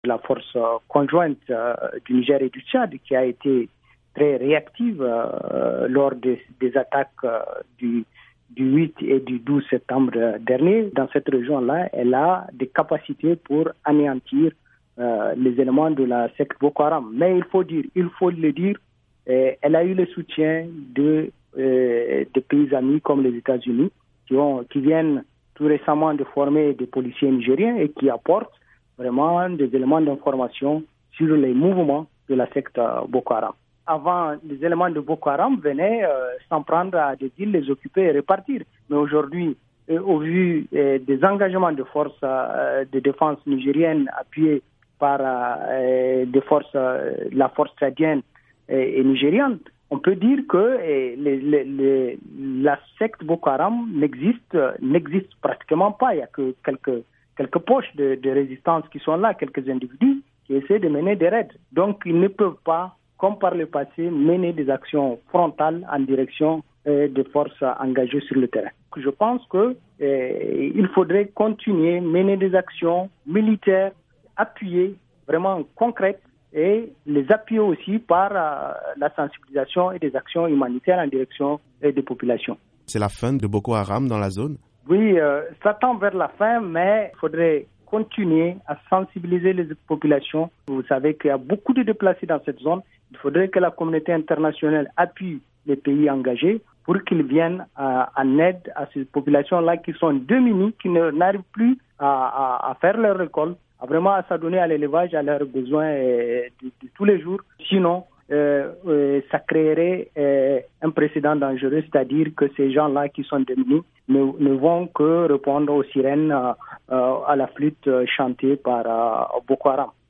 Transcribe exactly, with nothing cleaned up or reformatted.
la force conjointe du Niger et du Tchad qui a été très réactive euh, lors des, des attaques euh, du, du huit et du douze septembre dernier. Dans cette région-là, elle a des capacités pour anéantir euh, les éléments de la secte Boko Haram. Mais il faut dire, il faut le dire, euh, elle a eu le soutien de, euh, de pays amis comme les États-Unis qui, ont, qui viennent tout récemment de former des policiers nigériens et qui apportent vraiment des éléments d'information sur les mouvements de la secte Boko Haram. Avant, les éléments de Boko Haram venaient euh, s'en prendre à des îles, les occuper et repartir. Mais aujourd'hui, euh, au vu euh, des engagements de forces euh, de défense nigériennes appuyées par euh, des forces, euh, la force tchadienne et, et nigériane, on peut dire que euh, les, les, les, la secte Boko Haram n'existe, n'existe pratiquement pas. Il n'y a que quelques, quelques poches de, de résistance qui sont là, quelques individus qui essaient de mener des raids. Donc, ils ne peuvent pas, comme par le passé, mener des actions frontales en direction euh, des forces engagées sur le terrain. Je pense qu'il euh, faudrait continuer à mener des actions militaires appuyées, vraiment concrètes, et les appuyer aussi par euh, la sensibilisation et des actions humanitaires en direction euh, des populations. C'est la fin de Boko Haram dans la zone? Oui, euh, ça tend vers la fin, mais il faudrait continuer à sensibiliser les populations. Vous savez qu'il y a beaucoup de déplacés dans cette zone. Il faudrait que la communauté internationale appuie les pays engagés pour qu'ils viennent euh, en aide à ces populations-là qui sont démunies, qui ne, n'arrivent plus à, à, à faire leur récolte, à vraiment à s'adonner à l'élevage, à leurs besoins euh, de, de tous les jours. Sinon, euh, euh, ça créerait euh, un précédent dangereux, c'est-à-dire que ces gens-là qui sont démunis ne, ne vont que répondre aux sirènes, euh, euh, à la flûte chantée par euh, Boko Haram.